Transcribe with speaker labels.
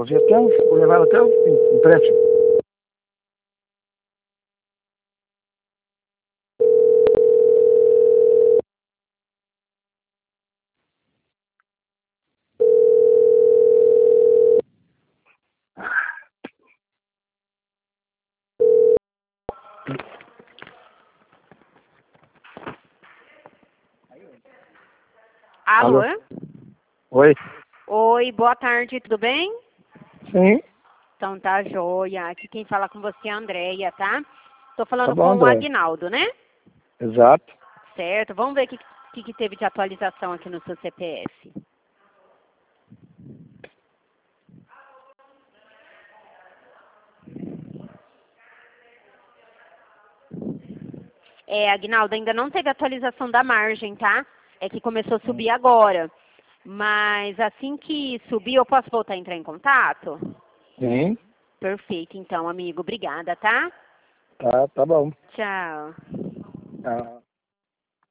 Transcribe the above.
Speaker 1: vou levar até o empréstimo.
Speaker 2: Alô?
Speaker 1: Oi?
Speaker 2: Oi, boa tarde, tudo bem?
Speaker 1: Sim,
Speaker 2: Então tá joia. Aqui quem fala com você é a Andréia, tá? Tô falando
Speaker 1: tá bom,
Speaker 2: com o
Speaker 1: André.
Speaker 2: Aguinaldo, né?
Speaker 1: Exato.
Speaker 2: Certo, vamos ver o que teve de atualização aqui no seu CPF. Aguinaldo, ainda não teve atualização da margem, tá? É que começou a subir agora. Mas assim que subir, eu posso voltar a entrar em contato?
Speaker 1: Sim,
Speaker 2: Perfeito, então, amigo. Obrigada, tá?
Speaker 1: tá bom.
Speaker 2: Tchau.
Speaker 1: Ah.